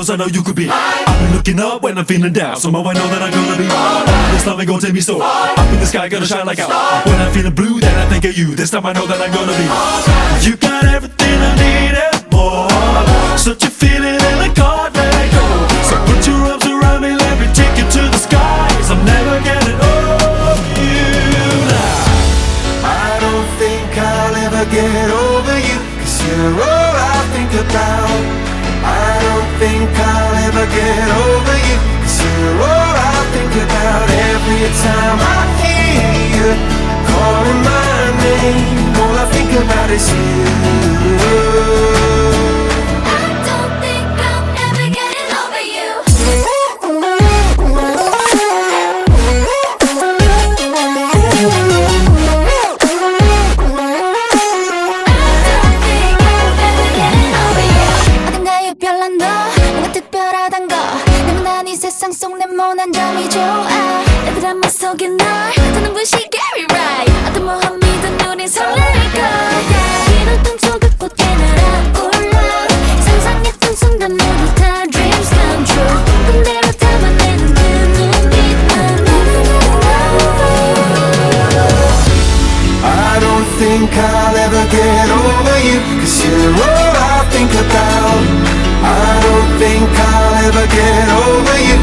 cause I know you could be. I've been looking up when I'm feeling down, somehow I know that I'm gonna be. This love ain't gonna take me so up in the sky, gonna shine like out. When I'm feeling blue, then I think of you. This time I know that I'm gonna be. You got everything I need and more. Such a feeling and I can't let go. So put your arms around me, let me take you to the skies. I'm never getting over you now. I don't think I'll ever get over you, cause you're all I think about. I don't think I'll ever get over you, cause you're all I think about. Every time I hear you calling my name, all I think about is you. 세상 속 네모난 점이 좋아 내 드라마 속에 널 더 눈부시게 rewrite 어떤 모험 믿은 우린 설렐 거야 이런 꿈속의 꽃에 날아올라 상상했던 순간 모두 다 dreams come true 꿈대로 담아내는 그 눈빛만 I don't think I'll ever get over you, cause you're all I think about. I don't think I'll ever get over you,